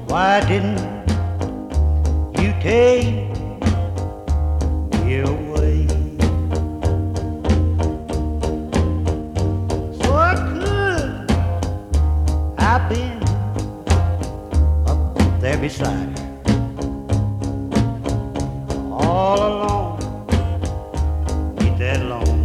Why didn't you take me away? So I could, I've been up there beside her all alone. Ain't that long?